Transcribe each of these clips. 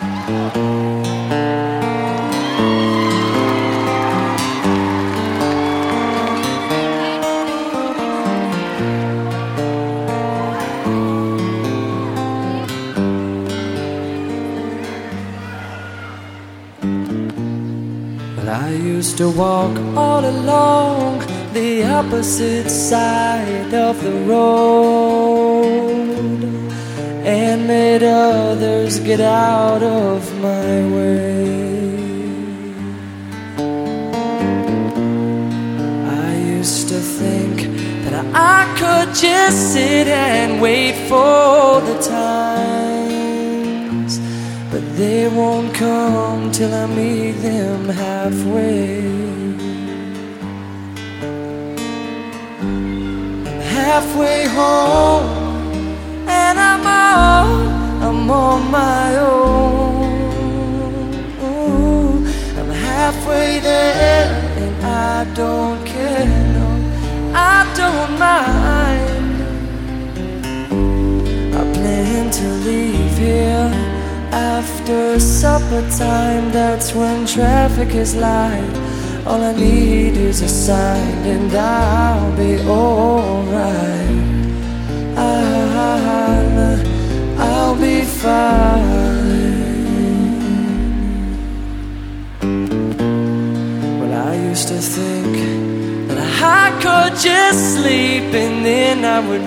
I used to walk all along the opposite side of the road and made others get out of my way. I used to think that I could just sit and wait for the times, but they won't come till I meet them halfway. I'm halfway home and I'm on my own. Ooh, I'm halfway there and I don't care, no, I don't mind. I plan to leave here after supper time. That's when traffic is light. All I need is a sign and I'll be alright. I'll be fine. Well, I used to think that I could just sleep and then I would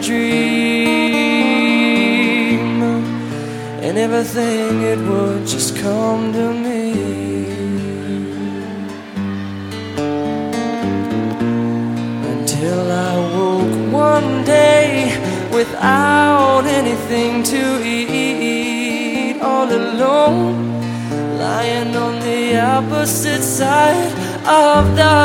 dream, and everything, it would just come to me. Until I woke one day without anything to eat, all alone, lying on the opposite side of the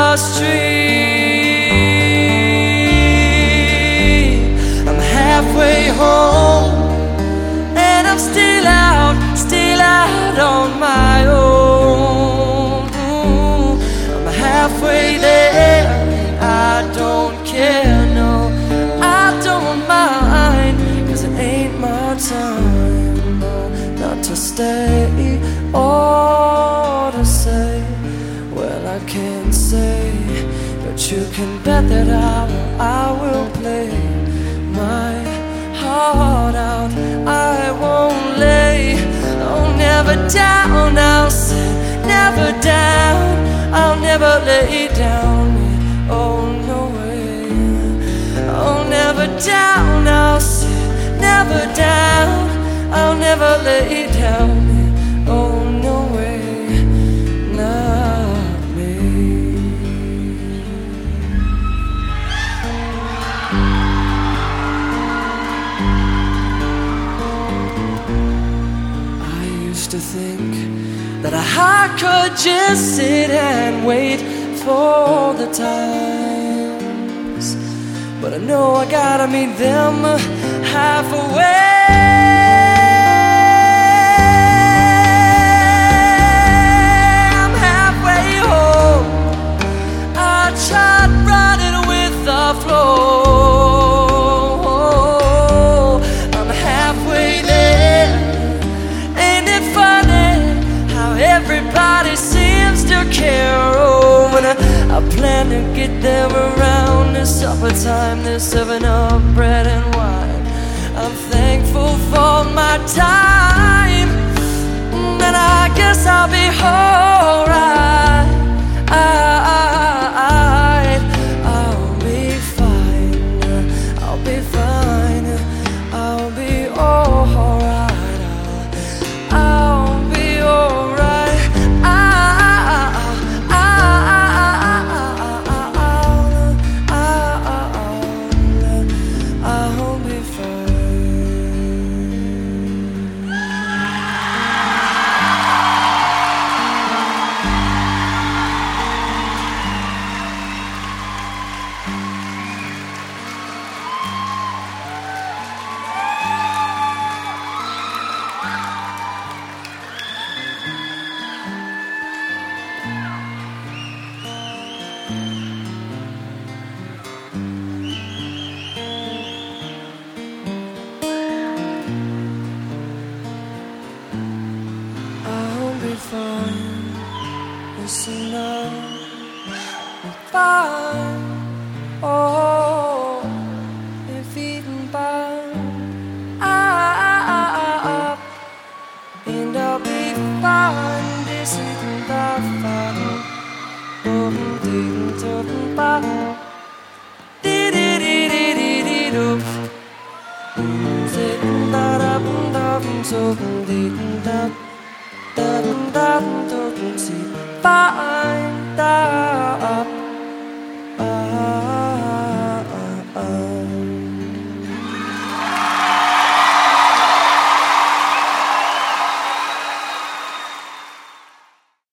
street. I'm halfway home and I'm still out on my own. I'm halfway there and I don't care, no, I don't mind, 'cause it ain't my time not to stay or to say. Well, I can't say, but you can bet that I will play my heart out. I won't lay, oh, never down. I'll sit never down, I'll never lay down. Oh, no way. Oh, never down, I'll sit never down, I'll never lay down. Oh, no way, not me. To think that I could just sit and wait for the times, but I know I gotta meet them halfway. I'm halfway home, I tried running with the flow. I'm halfway there. Everybody seems to care. Oh, and I plan to get there around this supper time. They're serving up bread and wine. I'm thankful for my time, and I guess I'll be alright. I'll be fine. I'll be fine. I'll be alright. I'll be alright. I'll be fine. Bye.